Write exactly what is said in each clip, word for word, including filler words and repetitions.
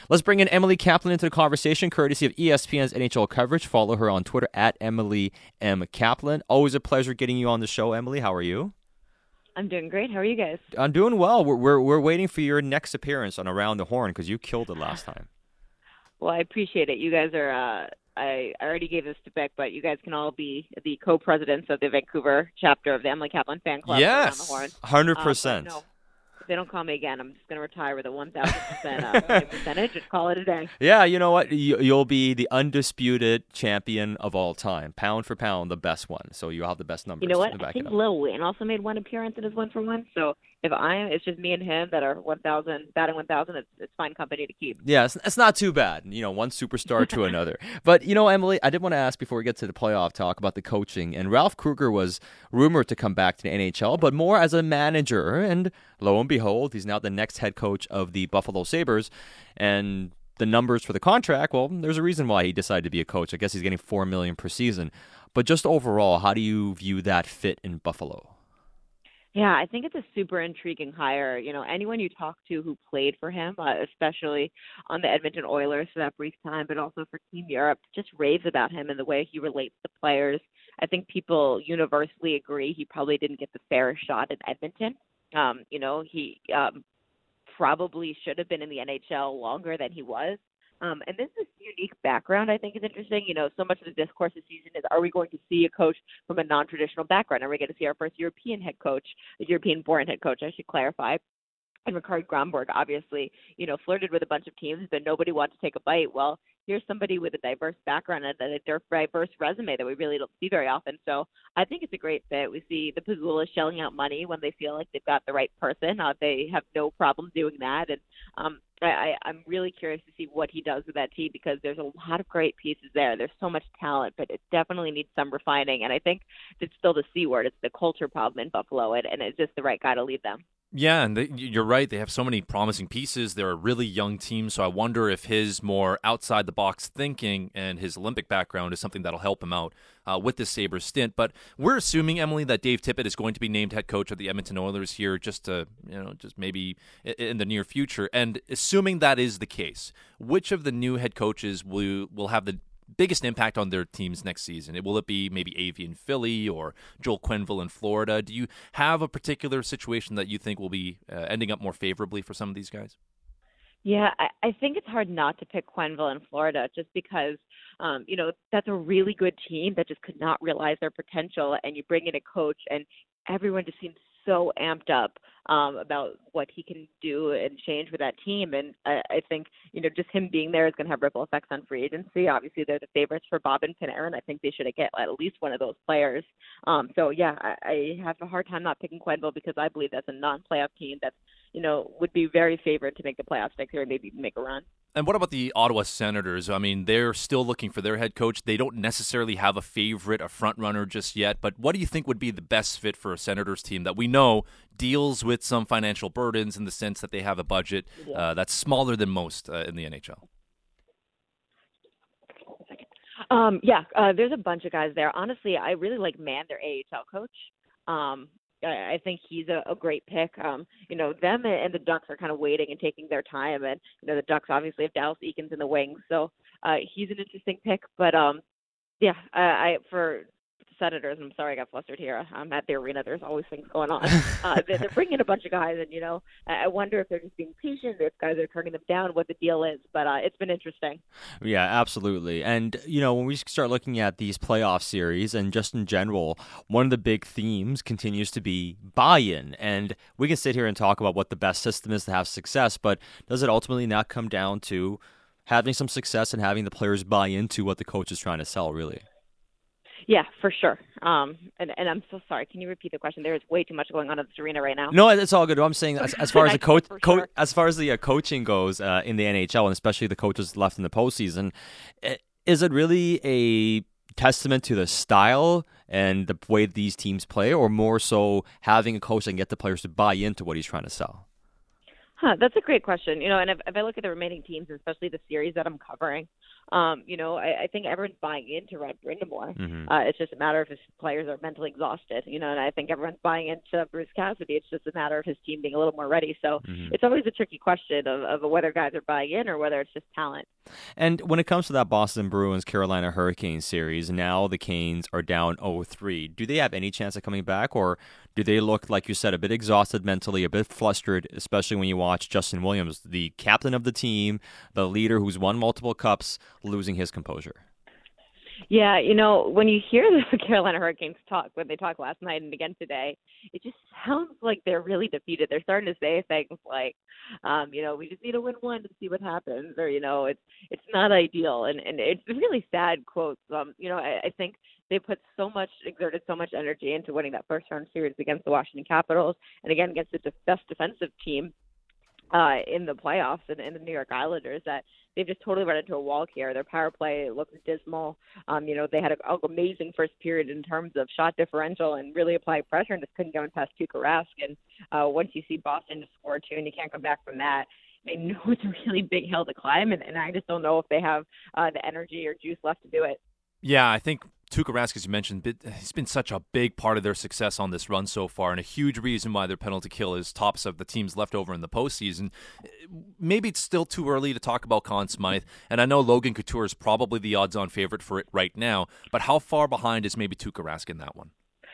Let's bring in Emily Kaplan into the conversation, courtesy of E S P N's N H L coverage. Follow her on Twitter at Emily M. Kaplan. Always a pleasure getting you on the show, Emily. How are you? I'm doing great. How are you guys? I'm doing well. We're we're, we're waiting for your next appearance on Around the Horn because you killed it last time. Well, I appreciate it. You guys are, uh, I, I already gave this to Beck, but you guys can all be the co-presidents of the Vancouver chapter of the Emily Kaplan fan club. Yes, Around the Horn. one hundred percent. Uh, no, if they don't call me again, I'm just going to retire with a one thousand percent uh, percentage and call it a day. Yeah, you know what? You, you'll be the undisputed champion of all time. Pound for pound, the best one. So you'll have the best numbers. You know what? To back I think it up. Lil Wayne also made one appearance in his one for one. So if I am, it's just me and him that are one thousand, batting one thousand. It's it's fine company to keep. Yeah, it's, it's not too bad. You know, one superstar to another. But, you know, Emily, I did want to ask before we get to the playoff talk about the coaching. And Ralph Krueger was rumored to come back to the N H L, but more as a manager. And lo and behold, he's now the next head coach of the Buffalo Sabres. And the numbers for the contract, well, there's a reason why he decided to be a coach. I guess he's getting four million dollars per season. But just overall, how do you view that fit in Buffalo? Yeah, I think it's a super intriguing hire. You know, anyone you talk to who played for him, uh, especially on the Edmonton Oilers for that brief time, but also for Team Europe, just raves about him and the way he relates to players. I think people universally agree he probably didn't get the fairest shot in Edmonton. Um, you know, he um, probably should have been in the N H L longer than he was. Um, and this is unique background, I think, is interesting. You know, so much of the discourse this season is, are we going to see a coach from a non-traditional background? Are we going to see our first European head coach, a European-born head coach, I should clarify? And Ricard Gromberg, obviously, you know, flirted with a bunch of teams, but nobody wanted to take a bite. Well, here's somebody with a diverse background and a diverse resume that we really don't see very often. So I think it's a great fit. We see the Pizzulas shelling out money when they feel like they've got the right person. Uh, they have no problem doing that. And um, I, I'm really curious to see what he does with that team because there's a lot of great pieces there. There's so much talent, but it definitely needs some refining. And I think it's still the C word. It's the culture problem in Buffalo, and, and it's just the right guy to lead them. Yeah, and they, you're right. They have so many promising pieces. They're a really young team, so I wonder if his more outside-the-box thinking and his Olympic background is something that'll help him out uh, with this Sabres stint. But we're assuming, Emily, that Dave Tippett is going to be named head coach of the Edmonton Oilers here just to, you know, just maybe in the near future. And assuming that is the case, which of the new head coaches will will have the biggest impact on their teams next season? Will it be maybe Avey in Philly or Joel Quenneville in Florida? Do you have a particular situation that you think will be uh, ending up more favorably for some of these guys? Yeah, I, I think it's hard not to pick Quenneville in Florida just because, um, you know, that's a really good team that just could not realize their potential. And you bring in a coach and everyone just seems so amped up um, about what he can do and change with that team. And I, I think, you know, just him being there is going to have ripple effects on free agency. Obviously, they're the favorites for Bob and Panarin. I think they should get at least one of those players. Um, so, yeah, I, I have a hard time not picking Quenneville because I believe that's a non-playoff team that's, you know, would be very favored to make the playoffs next year and maybe make a run. And what about the Ottawa Senators? I mean, they're still looking for their head coach. They don't necessarily have a favorite, a front runner just yet. But what do you think would be the best fit for a Senators team that we know deals with some financial burdens in the sense that they have a budget uh, that's smaller than most uh, in the N H L? Um, yeah, uh, there's a bunch of guys there. Honestly, I really like Mann, their A H L coach. Um, I think he's a, a great pick. Um, you know, them and the Ducks are kind of waiting and taking their time. And, you know, the Ducks obviously have Dallas Eakins in the wings. So uh, he's an interesting pick. But, um, yeah, I, I for Senators, I'm sorry I got flustered here. I'm at the arena. There's always things going on. Uh, they're, they're bringing a bunch of guys. And, you know, I wonder if they're just being patient, if guys are turning them down, what the deal is. But uh, it's been interesting. Yeah, absolutely. And, you know, when we start looking at these playoff series and just in general, one of the big themes continues to be buy-in. And we can sit here and talk about what the best system is to have success, but does it ultimately not come down to having some success and having the players buy into what the coach is trying to sell, really? Yeah, for sure. Um, and, and I'm so sorry. Can you repeat the question? There is way too much going on in this arena right now. No, it's all good. I'm saying as, as far as the coach, sure. co- as far as the uh, coaching goes uh, in the N H L, and especially the coaches left in the postseason, is it really a testament to the style and the way these teams play, or more so having a coach that can get the players to buy into what he's trying to sell? Huh, that's a great question. You know, and if, if I look at the remaining teams, especially the series that I'm covering, um, you know, I, I think everyone's buying into Rod Brind'Amour. Mm-hmm. Uh, it's just a matter of his players are mentally exhausted, you know, and I think everyone's buying into Bruce Cassidy. It's just a matter of his team being a little more ready. So Mm-hmm. it's always a tricky question of, of whether guys are buying in or whether it's just talent. And when it comes to that Boston Bruins Carolina Hurricanes series, now the Canes are down oh three. Do they have any chance of coming back, or do they look, like you said, a bit exhausted mentally, a bit flustered, especially when you watch Justin Williams, the captain of the team, the leader who's won multiple cups, losing his composure? Yeah, you know, when you hear the Carolina Hurricanes talk, when they talked last night and again today, it just sounds like they're really defeated. They're starting to say things like, um, you know, we just need to win one to see what happens, or, you know, it's it's not ideal. And, and it's really sad quotes. Um, you know, I, I think they put so much, exerted so much energy into winning that first round series against the Washington Capitals, and again against the best defensive team uh, in the playoffs and in the New York Islanders, that they've just totally run into a wall here. Their power play looks dismal. Um, you know, they had an amazing first period in terms of shot differential and really applied pressure and just couldn't go past Tuukka Rask. And uh, once you see Boston score two and you can't come back from that, I know it's a really big hill to climb, and, and I just don't know if they have uh, the energy or juice left to do it. Yeah, I think Tuukka Rask, as you mentioned, he's been such a big part of their success on this run so far, and a huge reason why their penalty kill is tops of the teams left over in the postseason. Maybe it's still too early to talk about Conn Smythe, and I know Logan Couture is probably the odds-on favorite for it right now, but how far behind is maybe Tuukka Rask in that one?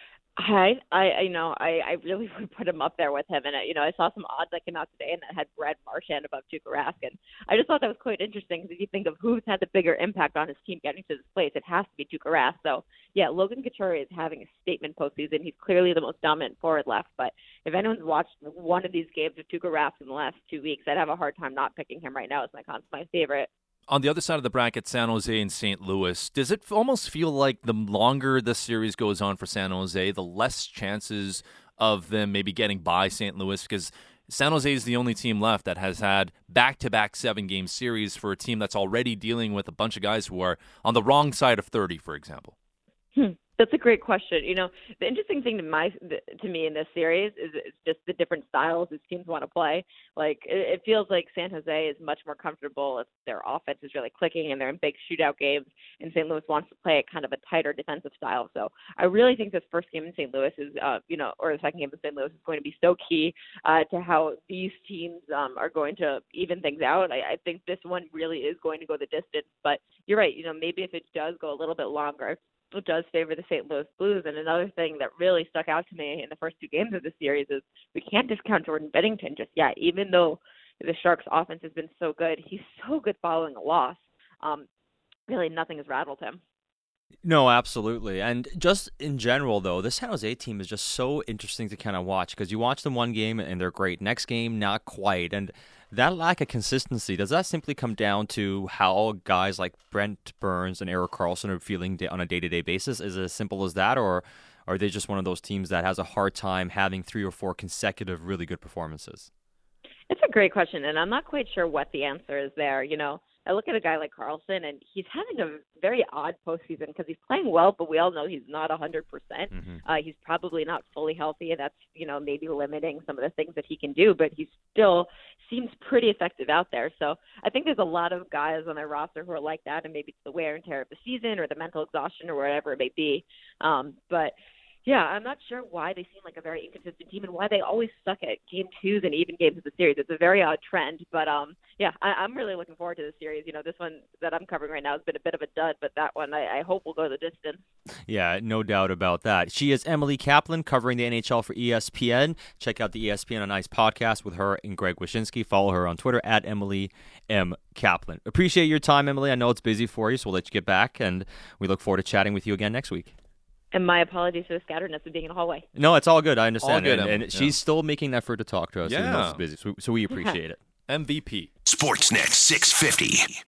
I, I, I know, I, I really would put him up there with him. And, uh, you know, I saw some odds that came out today and that had Brad Marchand above Tuukka Rask. And I just thought that was quite interesting because if you think of who's had the bigger impact on his team getting to this place, it has to be Tuukka Rask. So, yeah, Logan Couture is having a statement postseason. He's clearly the most dominant forward left. But if anyone's watched one of these games of Tuukka Rask in the last two weeks, I'd have a hard time not picking him right now as my Conn Smythe favorite. On the other side of the bracket, San Jose and Saint Louis, does it almost feel like the longer the series goes on for San Jose, the less chances of them maybe getting by Saint Louis? Because San Jose is the only team left that has had back-to-back seven-game series for a team that's already dealing with a bunch of guys who are on the wrong side of thirty, for example. Hmm. That's a great question. You know, the interesting thing to my to me in this series is it's just the different styles these teams want to play. Like it, it feels like San Jose is much more comfortable if their offense is really clicking and they're in big shootout games, and Saint Louis wants to play kind of a tighter defensive style. So I really think this first game in Saint Louis is, uh, you know, or the second game in Saint Louis is going to be so key uh, to how these teams um, are going to even things out. I, I think this one really is going to go the distance. But you're right. You know, maybe if it does go a little bit longer, it does favor the Saint Louis Blues. And another thing that really stuck out to me in the first two games of the series is we can't discount Jordan Binnington just yet. Even though the Sharks' offense has been so good, he's so good following a loss. Um, really, nothing has rattled him. No, absolutely. And just in general, though, this San Jose team is just so interesting to kind of watch because you watch them one game and they're great. Next game, not quite. And that lack of consistency, does that simply come down to how guys like Brent Burns and Erik Karlsson are feeling on a day-to-day basis? Is it as simple as that, or are they just one of those teams that has a hard time having three or four consecutive really good performances? It's a great question, and I'm not quite sure what the answer is there. You know, I look at a guy like Karlsson, and he's having a very odd postseason because he's playing well, but we all know he's not one hundred percent. Mm-hmm. Uh, he's probably not fully healthy, and that's, you know, maybe limiting some of the things that he can do, but he still seems pretty effective out there. So I think there's a lot of guys on their roster who are like that, and maybe it's the wear and tear of the season or the mental exhaustion or whatever it may be. Um, but yeah, I'm not sure why they seem like a very inconsistent team and why they always suck at game twos and even games of the series. It's a very odd trend, but um, yeah, I, I'm really looking forward to this series. You know, this one that I'm covering right now has been a bit of a dud, but that one I, I hope will go the distance. Yeah, no doubt about that. She is Emily Kaplan covering the N H L for E S P N. Check out the E S P N on Ice podcast with her and Greg Wyshynski. Follow her on Twitter at Emily M. Kaplan. Appreciate your time, Emily. I know it's busy for you, so we'll let you get back, and we look forward to chatting with you again next week. And my apologies for the scatteredness of being in a hallway. No, it's all good. I understand. All good, and, and yeah. she's still making an effort to talk to us. Yeah. Even though she's busy. So, so we appreciate it. M V P. Sportsnet six fifty.